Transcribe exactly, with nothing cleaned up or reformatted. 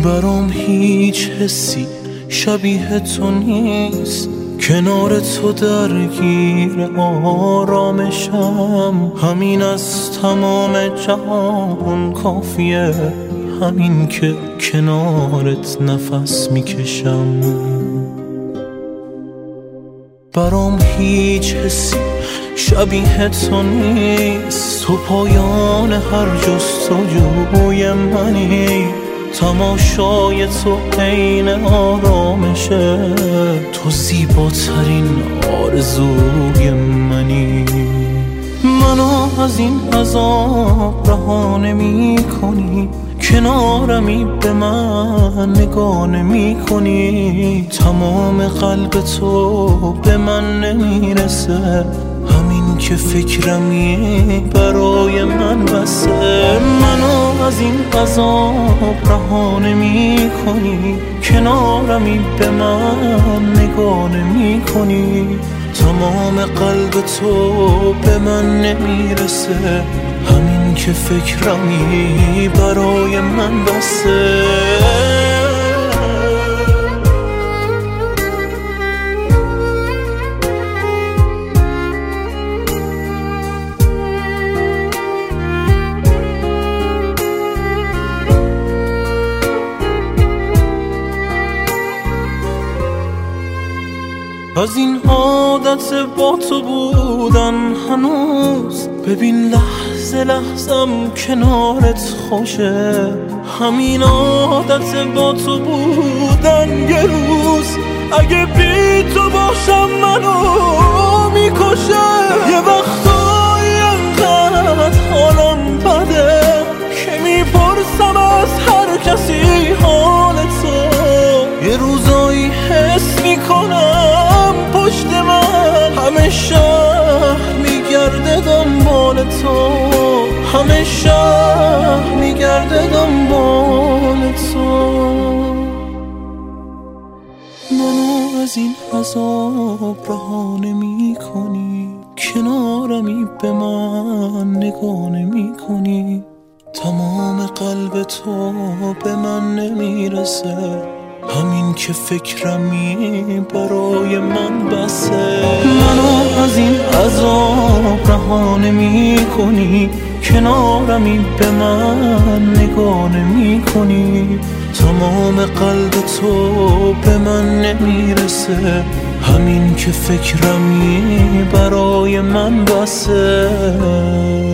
برام هیچ حسی شبیه تو نیست، کنار تو درگیر آرامشم. همین از تمام جهان کافیه، همین که کنارت نفس میکشم. برام هیچ حسی شبیه تو نیست، تو پایان هر جستجوی منی. تماشای تو عین آرامشه، تو زیباترین آرزوی منی. منو از این عذاب رها نمی کنی، کنارمی به من نگاه نمی کنی. تمام قلب تو به من نمیرسه، همین که فکرمی برای من بسه. منو از این عذاب رها نمی کنی، کنارمی به من نگاه نمی کنی. تمام قلب تو به من نمیرسه، همین که فکرمی برای من بسه. از این عادت با تو بودن هنوز، ببین لحظه لحظم کنارت خوشه. همین عادت با تو بودن یه روز اگه بی تو باشم منو میکشه. یه وقتایی انقدر حالم بده که میپرسم از هر کسی حال تو. یه روزایی حس میکنم پشت من همه شهر میگرده دنبال تو، همه شهر میگرده دنبال تو. منو از این عذاب رها نمی کنی، کنارمی به من نگاه نمی کنی. تمام قلب تو به من نمیرسه، همین که فکرمی برای من بسه. منو از این عذاب رها نمی کنی، کنارمی به من نگاه نمی کنی. تمام قلب تو به من نمیرسه، همین که فکرمی برای من بسه.